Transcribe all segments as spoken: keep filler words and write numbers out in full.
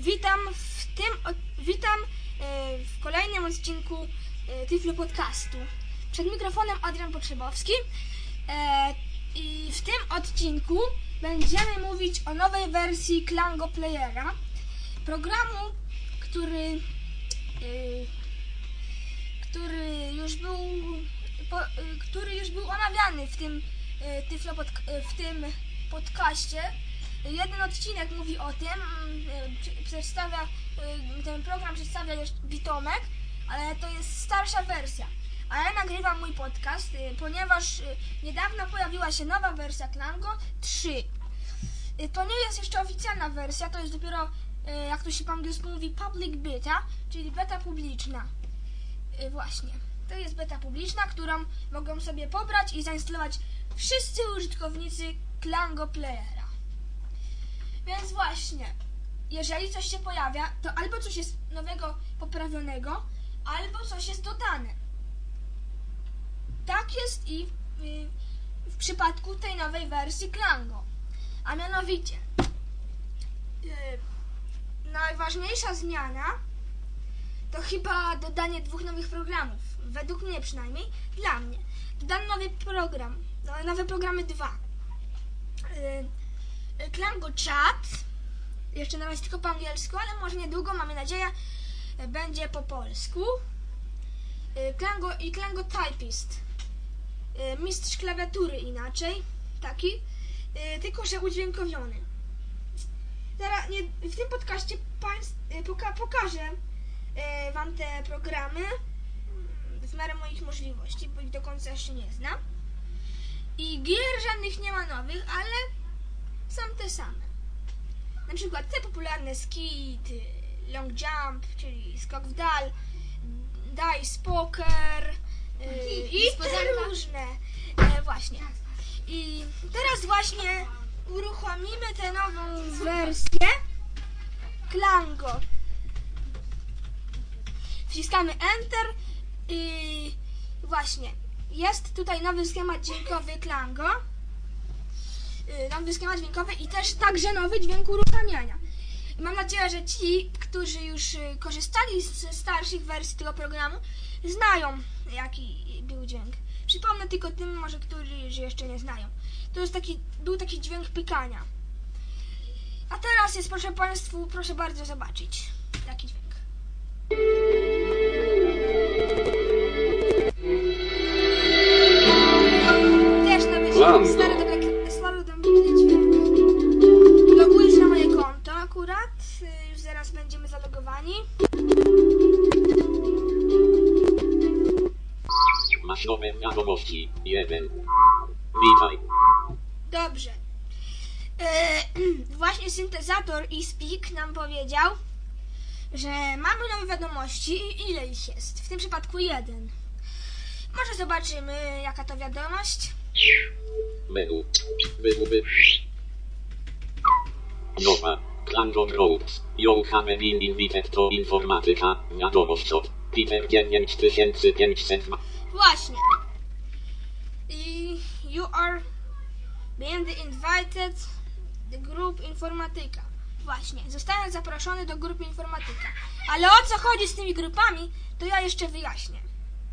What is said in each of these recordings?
Witam w tym, witam w kolejnym odcinku Tyflo Podcastu. Przed mikrofonem Adrian Potrzebowski i w tym odcinku będziemy mówić o nowej wersji Klango Playera, programu, który, który już był, który już był omawiany w tym Tyflo pod, w tym podcaście. Jeden odcinek mówi o tym, przedstawia, ten program przedstawia Bitomek, ale to jest starsza wersja. A ja nagrywam mój podcast, ponieważ niedawno pojawiła się nowa wersja Klango trzy. To nie jest jeszcze oficjalna wersja, to jest dopiero, jak to się po angielsku mówi, public beta, czyli beta publiczna. Właśnie, to jest beta publiczna, którą mogą sobie pobrać i zainstalować wszyscy użytkownicy Klango Playera. Więc właśnie, jeżeli coś się pojawia, to albo coś jest nowego, poprawionego, albo coś jest dodane. Tak jest i w, w przypadku tej nowej wersji Klango. A mianowicie, yy, najważniejsza zmiana to chyba dodanie dwóch nowych programów. Według mnie przynajmniej, dla mnie. Dodano nowy program, nowe programy dwa. Yy, Klango Chat, jeszcze na razie tylko po angielsku, ale może niedługo, mamy nadzieję, będzie po polsku. Klango i Klango Typist, mistrz klawiatury inaczej, taki, tylko że udźwiękowiony. Teraz nie, w tym podcaście państw, poka, pokażę wam te programy w miarę moich możliwości, bo ich do końca jeszcze nie znam. I gier żadnych nie ma nowych, ale są te same. Na przykład te popularne skit, long jump, czyli skok w dal, dice poker yy, i te różne. Yy, właśnie. I teraz właśnie uruchomimy tę nową wersję Klango. Wciskamy Enter i właśnie jest tutaj nowy schemat dźwiękowy Klango. Nowy schemat dźwiękowy i też także nowy dźwięk uruchamiania. Mam nadzieję, że ci, którzy już korzystali ze starszych wersji tego programu, znają, jaki był dźwięk. Przypomnę tylko tym, może którzy jeszcze nie znają. To jest taki, był taki dźwięk pykania. A teraz jest, proszę Państwu, proszę bardzo zobaczyć taki dźwięk. Też nowy dźwięk, stary do dźwięk. Loguję się na moje konto akurat. Już zaraz będziemy zalogowani. Masz nowe wiadomości. jeden. Witaj. Dobrze. Yy, właśnie syntezator i Speak nam powiedział, że mamy nowe wiadomości i ile ich jest. W tym przypadku jeden. Może zobaczymy, jaka to wiadomość. Menu. Wyguby. Nowa. Klango Groups. You have been invited to informatyka. Wiadomość od Peter dziewięć tysięcy pięćset. Właśnie. I you are being invited the group informatyka. Właśnie. Zostałem zaproszony do grupy informatyka. Ale o co chodzi z tymi grupami, to ja jeszcze wyjaśnię.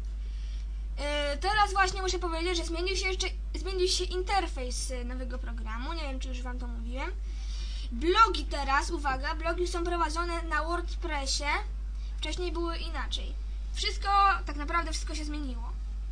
Teraz właśnie muszę powiedzieć, że zmienił się jeszcze zmienił się interfejs nowego programu. Nie wiem, czy już wam to mówiłem. Blogi teraz, uwaga, blogi są prowadzone na WordPressie. Wcześniej były inaczej. Wszystko, tak naprawdę wszystko się zmieniło.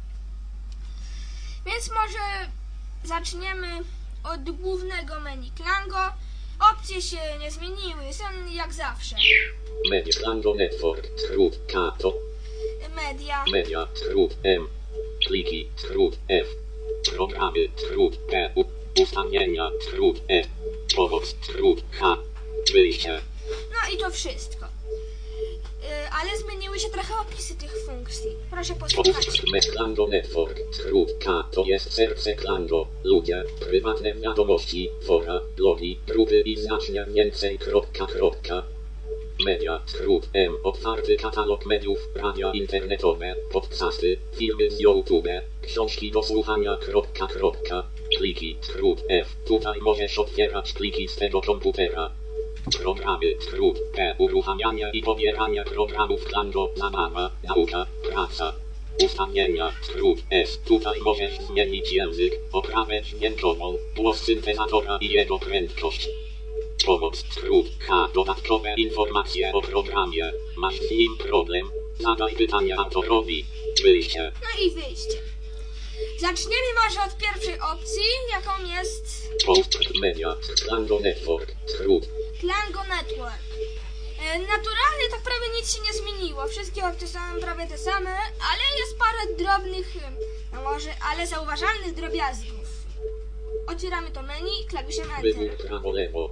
Więc może zaczniemy od głównego menu Klango. Opcje się nie zmieniły, są jak zawsze. Media Klango Network, skrót K to Media. Media, skrót M. Pliki, skrót F. Programy, skrót P. U. Ustawienia, skrót E. Powód, skrót H. Wyjście. No i to wszystko. Yy, ale zmieniły się trochę opisy tych funkcji. Proszę posłuchać. Klango Network, skrót K to jest serce Klango. Ludzie, prywatne wiadomości, fora, blogi, grupy i znacznie więcej. Kropka, kropka. Media, skrót M, otwarty katalog mediów, radia internetowe, podcasty, filmy z YouTube, książki do słuchania, kropka, kropka, pliki, skrót F, tutaj możesz otwierać pliki z tego komputera. Programy, skrót, P, uruchamiania i pobierania programów Klango, zabawa, nauka, praca. Ustawienia, skrót, S, tutaj możesz zmienić język, oprawę dźwiękową, głos syntezatora i jego prędkość. Pomoc, skrót, H, dodatkowe informacje o programie. Masz z nim problem? Zadaj pytania autorowi. Wyjście. No i wyjście. Zaczniemy może od pierwszej opcji, jaką jest Post media, Klango Network, skrót. Klango Network. E, naturalnie tak prawie nic się nie zmieniło. Wszystkie opcje są prawie te same, ale jest parę drobnych, no może, ale zauważalnych drobiazgów. Otwieramy to menu klawiszem Wybór Enter. prawo lewo.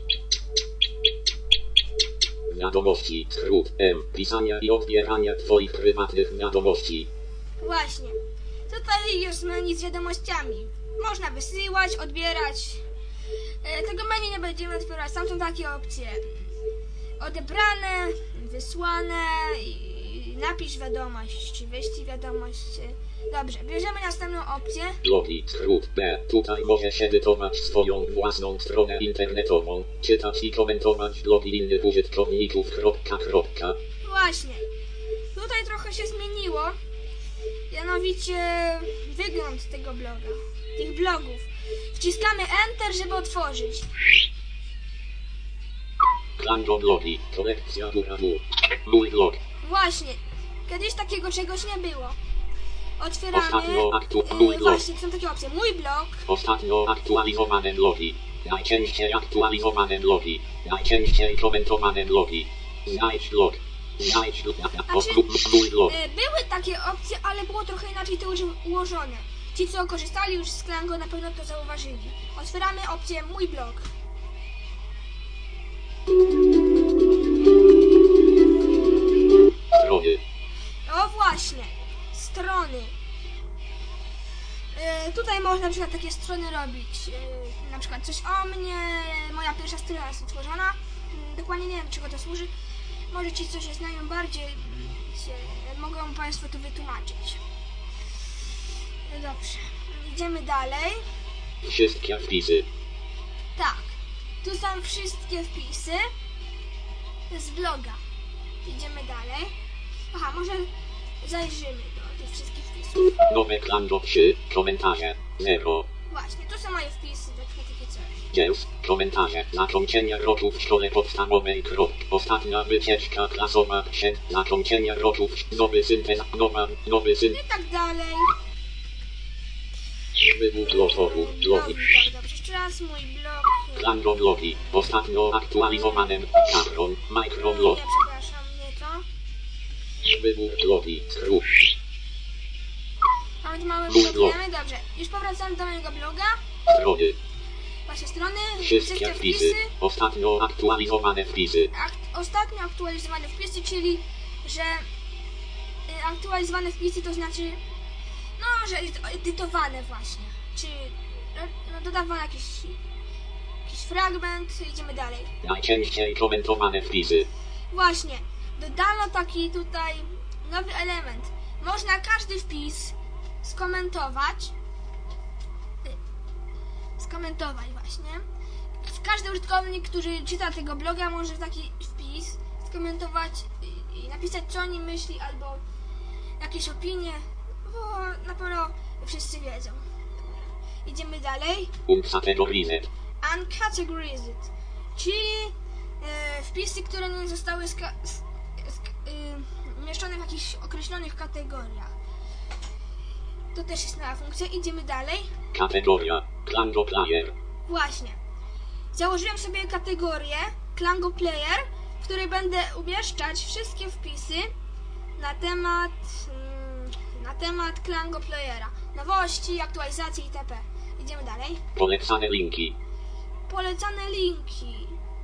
Wiadomości, skrót, M, pisania i odbierania twoich prywatnych wiadomości. Właśnie. Tutaj jest menu z wiadomościami. Można wysyłać, odbierać. E, tego menu nie będziemy otwierać. Tam są takie opcje. Odebrane, wysłane i napisz wiadomość, czy wyślij wiadomość. Dobrze, bierzemy następną opcję. Blogi, skrót, B. Tutaj możesz edytować swoją własną stronę internetową, czytać i komentować blogi innych użytkowników. Kropka, kropka. Właśnie. Tutaj trochę się zmieniło. Mianowicie wygląd tego bloga, tych blogów. Wciskamy Enter, żeby otworzyć. Klango blogi, kolekcja góra dół. Mój blog. Właśnie. Kiedyś takiego czegoś nie było. Otwieramy. Ostatnio aktu- Yy, mój blog. właśnie, są takie opcje. Mój blog. Ostatnio aktualizowane blogi. Najczęściej aktualizowane blogi. Najczęściej komentowane blogi. Znajdź blog. Znajdź blog. Znaczy, Mój blog. yy, były takie opcje, ale było trochę inaczej to uży- ułożone. Ci, co korzystali już z Klango, na pewno to zauważyli. Otwieramy opcję Mój blog. Strony. O właśnie, strony. Yy, tutaj można na przykład takie strony robić. Yy, na przykład coś o mnie, moja pierwsza strona jest utworzona. Yy, dokładnie nie wiem, czego to służy. Może ci, co się znają bardziej, się, mogą Państwo to wytłumaczyć. Yy, dobrze, idziemy dalej. Wszystkie wpisy. Tak, tu są wszystkie wpisy z bloga. Idziemy dalej. Aha, może zajrzymy do tych wszystkich wpisów. Nowe Klango trzy. Komentarze. zero. Właśnie, tu są moje wpisy, takie, takie coś. Dzieł. Komentarze. Zakończenie roku w szkole podstawowej. Krop. Ostatnia wycieczka klasowa. Przed. Zakończenie roku w nowy synteza. Nowa. Nowy syn. I tak dalej. Wybór blogowu. Blogi. Blogi, tak, dobrze. Jeszcze raz mój blog. Klango blogi. Ostatnio aktualizowane. Kapron. Microblog. Nie, przepraszam, nie to. Wybór blogi. Skrót. Mamy tu małe Mój blog. blokujemy, dobrze. Już powracamy do mojego bloga. Strony. Wasze strony, Wszystkie wpisy. Ostatnio aktualizowane wpisy. Ak ostatnio aktualizowane wpisy, czyli że y, aktualizowane wpisy to znaczy no, że edy- edytowane właśnie. Czy no, no, dodawano jakiś, jakiś fragment, idziemy dalej. Najczęściej komentowane wpisy. Właśnie, dodano taki tutaj nowy element. Można każdy wpis skomentować. Y, Skomentować właśnie. Każdy użytkownik, który czyta tego bloga, może taki wpis skomentować i, i napisać, co o nim myśli, albo jakieś opinie, bo na pewno wszyscy wiedzą. Idziemy dalej. Uncategorized. Uncategorized, czyli e, wpisy, które nie zostały ska- sk- sk- y, umieszczone w jakichś określonych kategoriach. To też jest nowa funkcja. Idziemy dalej. Kategoria. Klango Player. Właśnie. Założyłem sobie kategorię Klango Player, w której będę umieszczać wszystkie wpisy na temat mm, na temat Klango Playera. Nowości, aktualizacje itp. Idziemy dalej. Polecane linki. Polecane linki.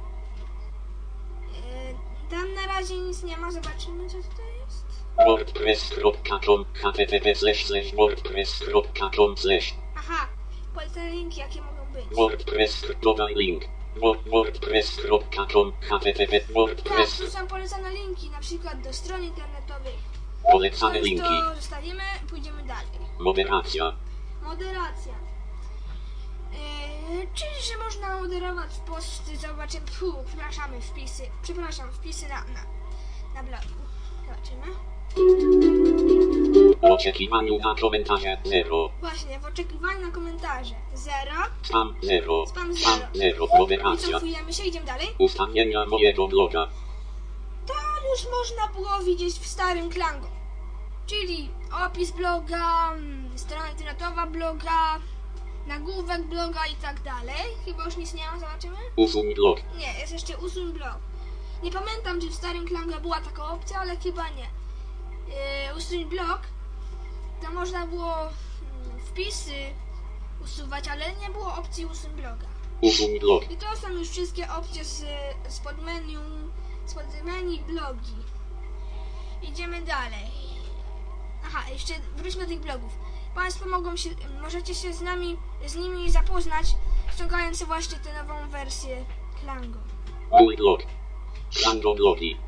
Yy, tam na razie nic nie ma. Zobaczymy, co tutaj jest. wordpress kropka com http slash slash wordpress kropka com slash Aha. Polecane linki, jakie mogą być. wordpress dodaj link Word- wordpress kropka com http Tak, wordpress tu są polecane linki, na przykład do stron internetowych. polecane To już linki to zostawimy, pójdziemy dalej. moderacja Moderacja. Yy, Czyli, że można moderować posty, zobaczymy, fu, przepraszamy, wpisy, przepraszam, wpisy na, na, na blogu. Zobaczymy. W oczekiwaniu na komentarze zero. Właśnie, w oczekiwaniu na komentarze zero. Spam zero. Spam zero. zero. Moderacja. Wycofujemy się, idziemy dalej. Ustawienia mojego bloga. To już można było widzieć w starym Klango. Czyli opis bloga, strona internetowa bloga, nagłówek bloga i tak dalej. Chyba już nic nie ma, zobaczymy. Usuń blog. Nie, jest jeszcze usuń blog. Nie pamiętam, czy w starym Klango była taka opcja, ale chyba nie. Yy, usuń blog. To można było mm, wpisy usuwać, ale nie było opcji usuń bloga. Usuń blog. I to są już wszystkie opcje z, z podmenu, z podmenu blogi. Idziemy dalej. Aha, jeszcze wróćmy do tych blogów. Państwo mogą się, możecie się z nami, z nimi zapoznać, ściągając właśnie tę nową wersję Klango. Mój blog. Klango blogi.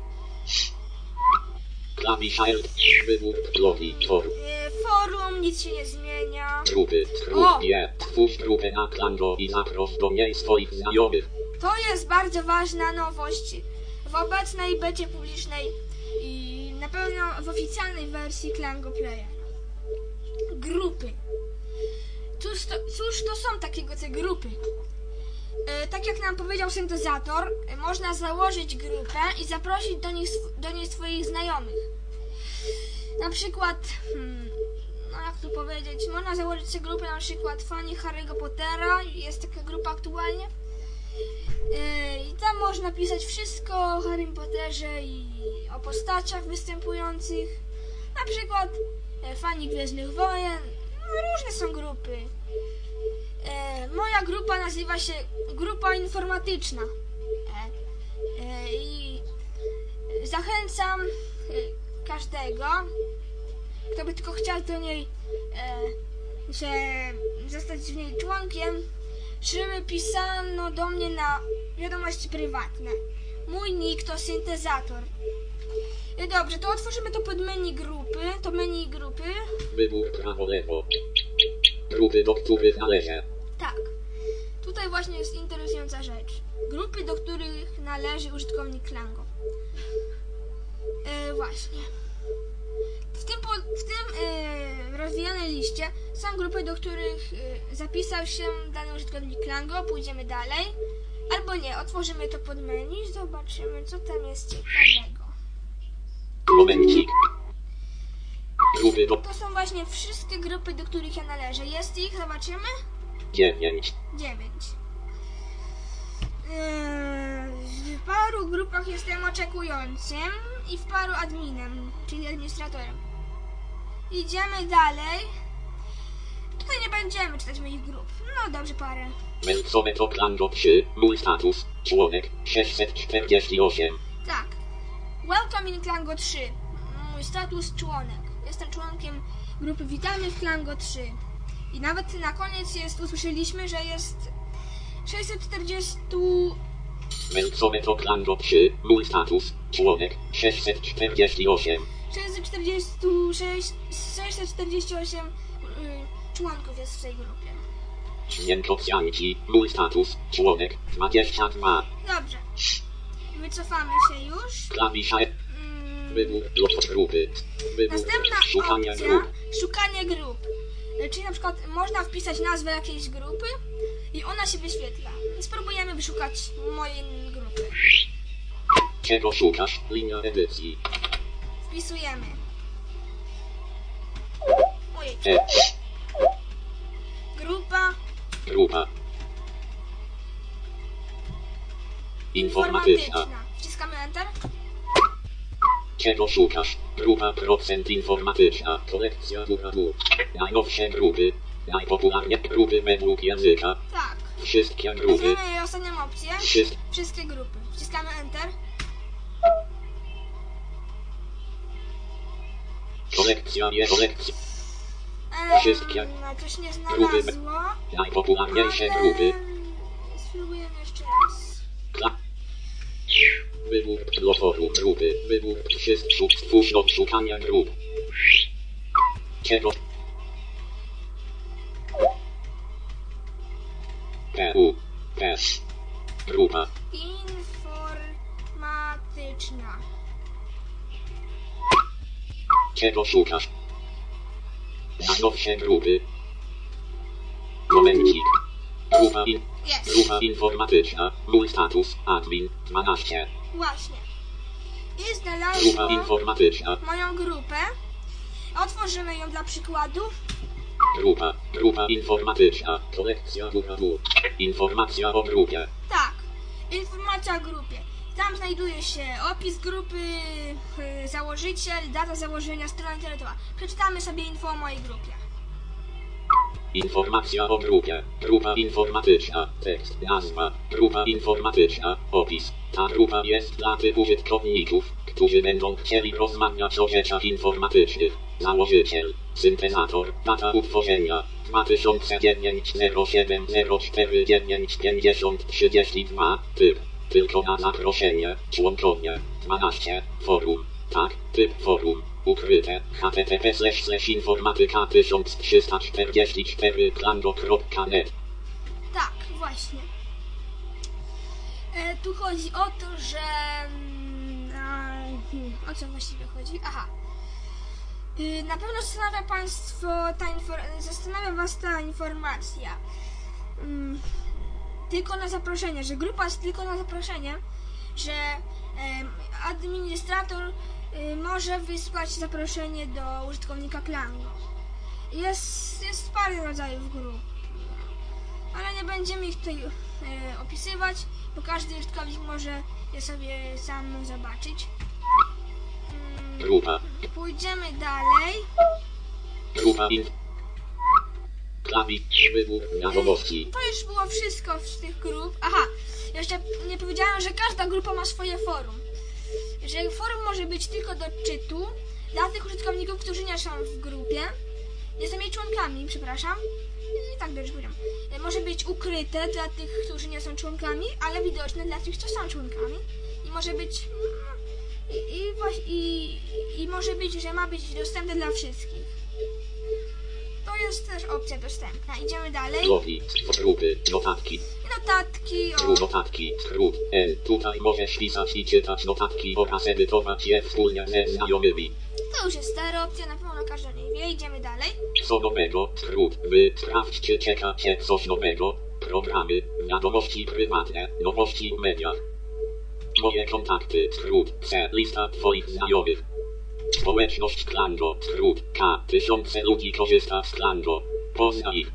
Klawisz Alt. Wybór blogi. Forum. Yy, forum, nic się nie zmienia. Grupy. O! Grupie. Twórz grupę na Klango i zaproś do niej swoich znajomych. To jest bardzo ważna nowość w obecnej becie publicznej i na pewno w oficjalnej wersji Klango Playa. Grupy. Cóż to, cóż to są takiego te grupy? E, tak jak nam powiedział syntezator, e, można założyć grupę i zaprosić do, nich, do niej swoich znajomych. Na przykład, hmm, no jak to powiedzieć, można założyć sobie grupę na przykład fani Harry'ego Pottera, jest taka grupa aktualnie. Yy, I tam można pisać wszystko o Harrym Potterze i o postaciach występujących. Na przykład e, fani Gwiezdnych Wojen. No, różne są grupy. E, moja grupa nazywa się Grupa Informatyczna. E, e, I zachęcam e, każdego, kto by tylko chciał do niej e, że zostać w niej członkiem, żeby pisano do mnie na wiadomości prywatne. Mój nick to syntezator. I dobrze, to otworzymy to pod menu grupy. To menu grupy. Wybór prawo lewo. Grupy, do których należy. Tak. Tutaj właśnie jest interesująca rzecz. Grupy, do których należy użytkownik Klango. E, właśnie. W tym, po, w tym e, rozwijanej liście są grupy, do których e, zapisał się dany użytkownik Klango. Pójdziemy dalej. Albo nie, otworzymy to pod menu, zobaczymy, co tam jest ciekawego. Momencik. Grupy do To są właśnie wszystkie grupy, do których ja należę. Jest ich, zobaczymy. dziewięć. dziewięć. Yy, w paru grupach jestem oczekującym i w paru adminem, czyli administratorem. Idziemy dalej. Tutaj nie będziemy czytać moich grup. No dobrze, parę. Melcowe to Klango trzy. Mój status. Członek sześćset czterdzieści osiem. Tak. Welcome in Klango trzy. Mój status członek. Jestem członkiem grupy Witamy w Klango trzy. I nawet na koniec jest, usłyszeliśmy, że jest sześćset czterdzieści... Melcowe to Klango trzy. Mój status. Członek sześćset czterdzieści osiem. sześćset czterdzieści sześć... sześćset czterdzieści osiem yy, członków jest w tej grupie. Członkowcianci. Mój status. Członek dwadzieścia dwa. Dobrze. Wycofamy się już. Klawisz Alt. Mm, Wybór blok grupy. Wybór Następna szukania opcja, grup. szukanie grup. Czyli na przykład można wpisać nazwę jakiejś grupy i ona się wyświetla. Spróbujemy wyszukać mojej grupy. Czego szukasz? Linia edycji. Wpisujemy. Ojej. E. Grupa Grupa. Informatyczna. Wciskamy Enter. Czego szukasz? Grupa procent informatyczna. Kolekcja Duradu. Najnowsze grupy. Najpopularniejsze grupy według języka. Tak. Wszystkie grupy. Weźmiemy ostatnią opcję. Wszystkie. Wszystkie grupy. Wciskamy Enter. Kolekcja nie kolekcja. Ehm, Wszystkie coś nie grupy. znalazło. Najpopularniejsze ale... grupy. Spróbujemy jeszcze raz. Kla. Wybór lotoru grupy. Wybór wszystkich stwórz do szukania grup. Czego? P. Grupa. Informatyczna. Czego szukasz? Zaznacz się grupy. Momencik. Grupa, in, Jest. grupa informatyczna. Mój status. Admin. dwanaście. Właśnie. I Grupa znalazłam informatyczna. moją grupę. Otworzymy ją dla przykładu. Grupa. Grupa informatyczna. Kolekcja W W. Informacja o grupie. Tak. Informacja o grupie. Tam znajduje się opis grupy, y, założyciel, data założenia, strona internetowa. Przeczytamy sobie info o mojej grupie. Informacja o grupie. Grupa informatyczna. Tekst. Nazwa. Grupa informatyczna. Opis. Ta grupa jest dla tych użytkowników, którzy będą chcieli rozmawiać o rzeczach informatycznych. Założyciel. Syntezator. Data utworzenia. dwa tysiące dziewięć zero siedem zero cztery dziewięć pięćdziesiąt trzydzieści dwa. Typ. Tylko na zaproszenie. Członkowie. dwanaście. Forum. Tak. Typ forum. Ukryte. H T T P slash slash informatyka tysiąc trzysta czterdzieści cztery klango kropka net. Tak, właśnie. E, tu chodzi o to, że... mm, a, hmm, o co właściwie chodzi? Aha. Y, na pewno zastanawia Państwo ta infor- zastanawia Was ta informacja. Mm, tylko na zaproszenie, że grupa jest tylko na zaproszenie, że em, administrator y, może wysłać zaproszenie do użytkownika klanu. Jest, jest parę rodzajów grup, ale nie będziemy ich tutaj y, opisywać, bo każdy użytkownik może je sobie sam zobaczyć. Mm, Grupa. Pójdziemy dalej. Grupa inf... Klawisz wybór wiadomości. To już było wszystko z tych grup. Aha, jeszcze nie powiedziałem, że każda grupa ma swoje forum. Że forum może być tylko do czytu dla tych użytkowników, którzy nie są w grupie. Nie są jej członkami, przepraszam. I tak dobrze powiedziałem. Może być ukryte dla tych, którzy nie są członkami, ale widoczne dla tych, co są członkami. I może być... I, i, właśnie, i, i może być, że ma być dostępne dla wszystkich. To jest też opcja dostępna. Idziemy dalej. Logi. Grupy. Notatki. Notatki o... Skrót notatki. Skrót. N. Tutaj możesz pisać i czytać notatki oraz edytować je wspólnie ze znajomymi. To już jest stara opcja, na pewno każdy o niej wie. Idziemy dalej. Co nowego? Skrót. Wy. Sprawdź, czy czeka cię coś nowego. Programy. Wiadomości prywatne. Nowości w mediach. Moje kontakty. Skrót. C. Lista twoich znajomych. Społeczność Klango. Skrót. K. Tysiące ludzi korzysta z Klango. Poznaj ich.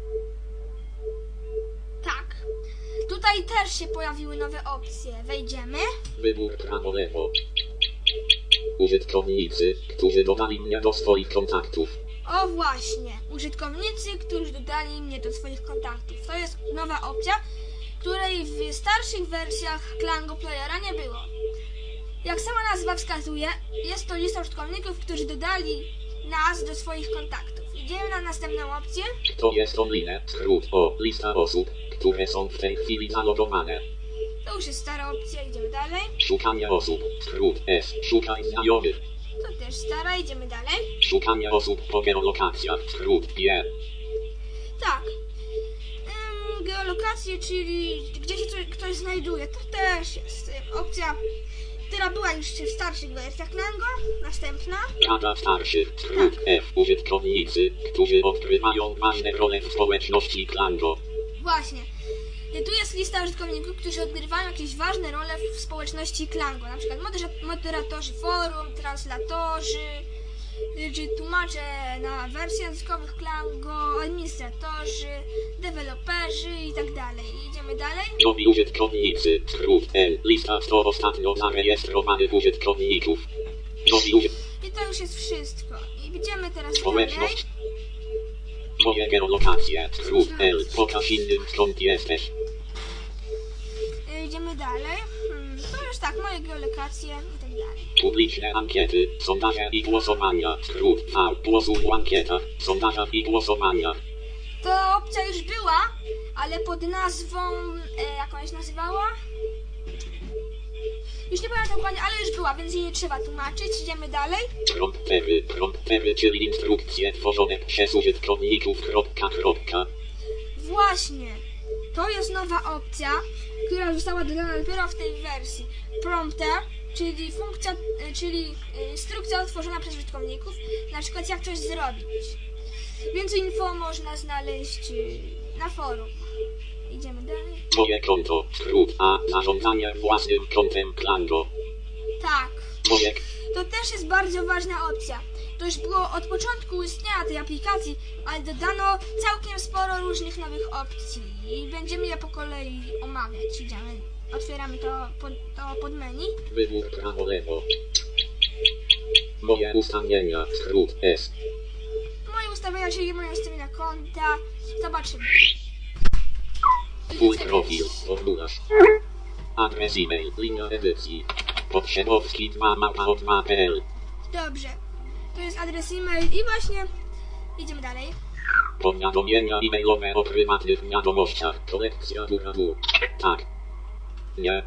Tak. Tutaj też się pojawiły nowe opcje. Wejdziemy. Wybór prawo-lewo. Użytkownicy, którzy dodali mnie do swoich kontaktów. O właśnie. Użytkownicy, którzy dodali mnie do swoich kontaktów. To jest nowa opcja, której w starszych wersjach Klango Playera nie było. Jak sama nazwa wskazuje, jest to lista użytkowników, którzy dodali nas do swoich kontaktów. Idziemy na następną opcję. To jest online. Skrót. O. Lista osób, które są w tej chwili zalogowane. To już jest stara opcja, idziemy dalej. Szukanie osób. Skrót. S. Szukaj znajomych. To też stara, idziemy dalej. Szukanie osób po geolokacjach. Skrót. G. Tak. Ym, geolokacje, czyli gdzie się coś, ktoś znajduje. To też jest ym, opcja, która była już w starszych wersjach Klango. Następna. Rada starszych. Skrót. F. Użytkownicy, którzy odgrywają ważne role w społeczności Klango. Właśnie. Tu jest lista użytkowników, którzy odgrywają jakieś ważne role w społeczności Klango. Na przykład modera- moderatorzy forum, translatorzy, czy tłumacze na wersji językowych Klango, administratorzy, deweloperzy i tak dalej. Idziemy dalej. Nowi użytkownicy. Skrót. N. Lista sto ostatnio zarejestrowanych użytkowników. Nowi użytkownicy. I to już jest wszystko. I idziemy teraz dalej. Społeczność. Moje geolokacje. Skrót. L. Pokaż innym, skąd jesteś. Idziemy dalej. Hmm, to już tak, moje geolokacje i tak dalej. Publiczne ankiety, sondaże i głosowania. Skrót. V. Głosuj w ankietach, sondażach i głosowaniach. To opcja już była, ale pod nazwą, e, jak ona się nazywała? Już nie pamiętam dokładnie, ale już była, więc jej nie trzeba tłumaczyć. Idziemy dalej. Promptery. Promptery, czyli instrukcje tworzone przez użytkowników. Kropka, kropka. Właśnie. To jest nowa opcja, która została dodana dopiero w tej wersji. Prompter, czyli funkcja, y, czyli y, instrukcja otworzona przez użytkowników, na przykład jak coś zrobić. Więcej info można znaleźć y, na forum. Idziemy dalej. Moje konto. Skrót A. Zarządzanie własnym kontem Klango. Tak. Moje To też jest bardzo ważna opcja. To już było od początku istnienia tej aplikacji, ale dodano całkiem sporo różnych nowych opcji i będziemy je po kolei omawiać. Idziemy, otwieramy to pod, to pod menu. wybór prawo lewo. Moje ustawienia. Skrót S. Moje ustawienia, czyli moje ustawienia konta. Zobaczymy. Twój profil. Formularz. Adres e-mail. Linia edycji. Podsiadowski dwa mapa o dwa kropka p l. Dobrze. To jest adres e-mail i właśnie idziemy dalej. Powiadomienia e-mailowe o prywatnych wiadomościach. Kolekcja góra dół. Tak. Nie.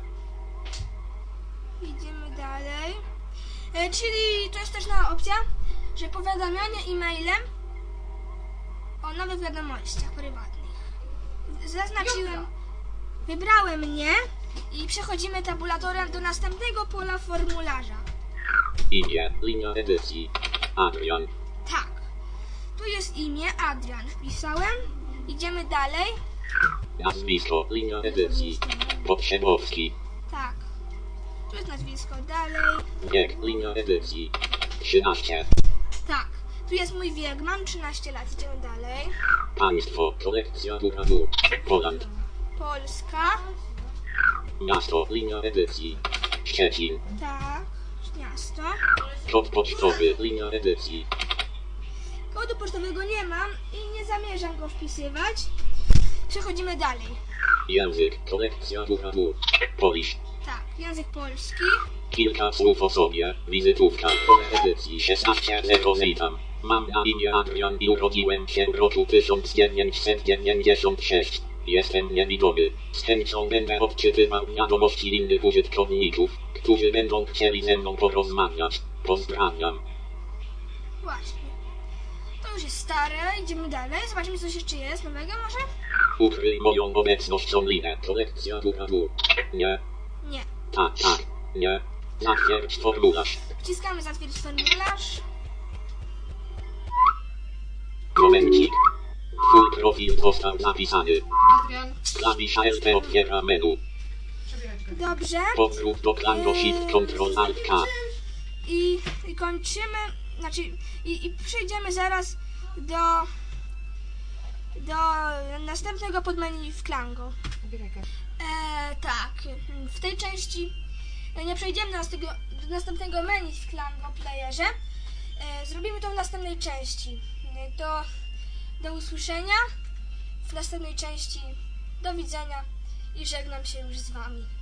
Idziemy dalej. E, czyli to jest też nowa opcja, że powiadamianie e-mailem o nowych wiadomościach prywatnych. Zaznaczyłem, wybrałem nie i przechodzimy tabulatorem do następnego pola formularza. Imię. Linia edycji. Adrian. Tak. Tu jest imię Adrian. Wpisałem. Idziemy dalej. Nazwisko. Linia edycji. Podsiadowski. Tak. Tu jest nazwisko. Dalej. Wiek. Linia edycji. trzynaście. Tak. Tu jest mój wiek. Mam trzynaście lat. Idziemy dalej. Państwo. Kolekcja góra dół. Poland. Polska. Miasto. Linia edycji. Szczecin. Tak. Miasto. Kod pocztowy. Linia edycji. Kodu pocztowego nie mam i nie zamierzam go wpisywać. Przechodzimy dalej. Język. Kolekcja góra dół. Polish. Tak. Język polski. Kilka słów o sobie. Wizytówka. Pole edycji szesnaście zero. Witam. Mam na imię Adrian i urodziłem się w roku tysiąc dziewięćset dziewięćdziesiąt sześć. Jestem niewidomy. Z chęcią będę odczytywał wiadomości innych użytkowników, którzy będą chcieli ze mną porozmawiać. Pozdrawiam. Właśnie. To już jest stare. Idziemy dalej. Zobaczymy, co jeszcze jest nowego może? Ukryj moją obecność online. Kolekcja góra dół. Nie. Nie. Tak, tak. Nie. Zatwierdź formularz. Wciskamy zatwierdzić formularz. Momencik. Twój profil został zapisany. Adrian, Klawisza L T otwiera menu. Dobrze. Powrót do Klango Shift Ctrl Alt K. I, i kończymy, znaczy i, i przejdziemy zaraz do do następnego podmenu w Klango. wybieraj kartę. E, tak, w tej części nie przejdziemy do następnego, do następnego menu w Klango Playerze. E, zrobimy to w następnej części. E, do, do usłyszenia w następnej części. Do widzenia i żegnam się już z Wami.